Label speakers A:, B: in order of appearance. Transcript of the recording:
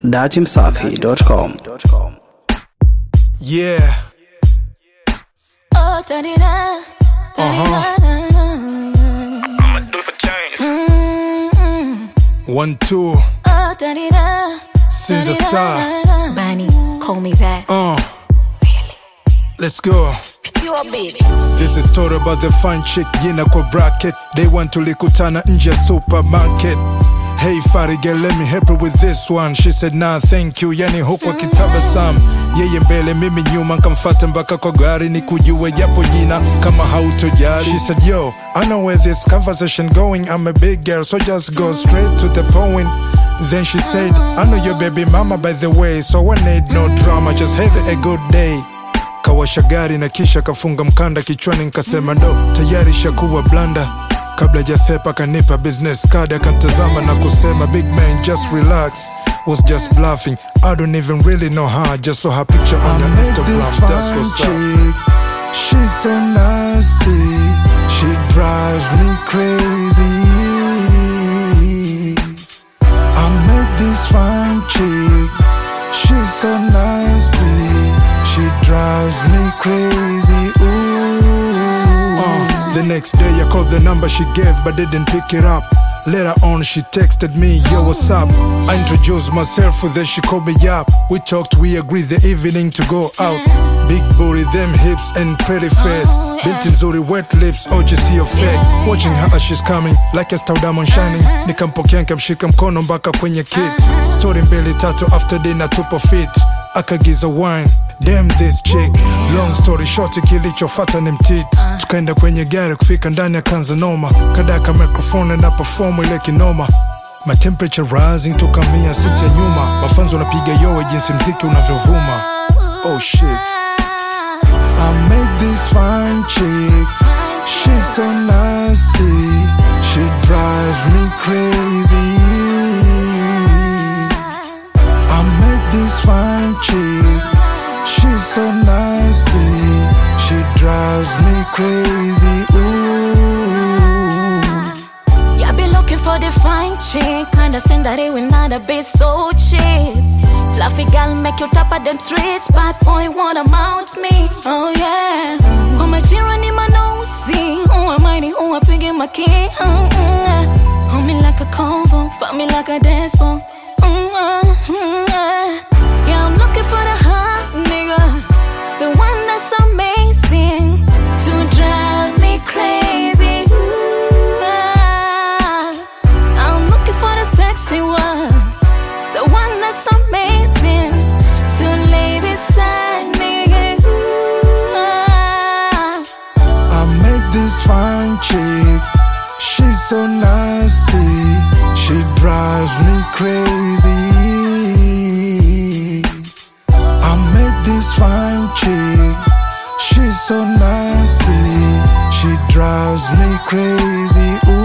A: datimsafi.com.
B: Yeah.
C: Oh, da-di-da, da-di-da.
B: I'ma do it for change. 1, 2.
C: Oh, da-di-da,
B: Since a star.
C: Bunny, call me that.
B: Let's go.
C: Pure baby.
B: This is story about the fine chick jina kwa bracket. They want tulikutana nje ya supermarket. Hey Fari girl, let me help her with this one. She said nah thank you, yani huku akitabasam. Yeye mbele mimi nyuma, nkamfata mpaka kwa gari ni kujue japo jina kama hautojali. She said yo, I know where this conversation going. I'm a big girl, so just go straight to the point. Then she said, I know your baby mama by the way, so I need no drama, just have a good day. Kawasha gari na kisha kafunga mkanda kichwani, nkasema ndo tayari shakuwa blanda. Kabla jasepa kanipa business card, akantazama na kusema big man just relax, was just bluffing, I don't even really know her, just saw her picture on your Instagram, that's what's up. She's so nasty, she drives me crazy. I met this fine chick, she's so nasty, she drives me crazy. Ooh. The next day I called the number she gave but didn't pick it up. Later on she texted me, yo what's up? I introduced myself with her, she called me up. We talked, we agreed the evening to go out. Big booty, them hips and pretty face. Binti mzuri, wet lips, oh just see your fake. Watching her as she's coming, like a star diamond shining. Nikampokea nikamshika mkono mpaka kwenye kit. Story mbili tatu after dinner tupo fit. Akagiza wine, damn this chick. Long story short, kilichofata ni mtit. Tukaenda kwenye gari, kufika ndani akanza noma. Kadaka microphone na perform ile kinoma. My temperature rising toka 100 sita nyuma. Mafanzo wanapiga yowe jinsi mziki unavyovuma. Oh shit, I met this fine chick, she's so nasty, she drives me crazy. I met this fine chick, she's so nasty, she drives me crazy. Ooh.
C: Yeah, be looking for the fine chick, understand that it will not be so cheap. Fluffy girl make you top of them streets, bad boy wanna mount me. Oh yeah. Come a cheer on in my nose, see. Oh I'm mighty, oh I'm picking my key. Hold me like a convo, fuck me like a dance ball. Yeah, I'm looking for the hot nigga, the one that's amazing, to drive me crazy. I'm looking for the sexy one, the one that's amazing, to lay beside me.
B: I met this fine chick, she's so nasty, she drives me crazy. I met this fine chick, she's so nasty, she drives me crazy. Ooh.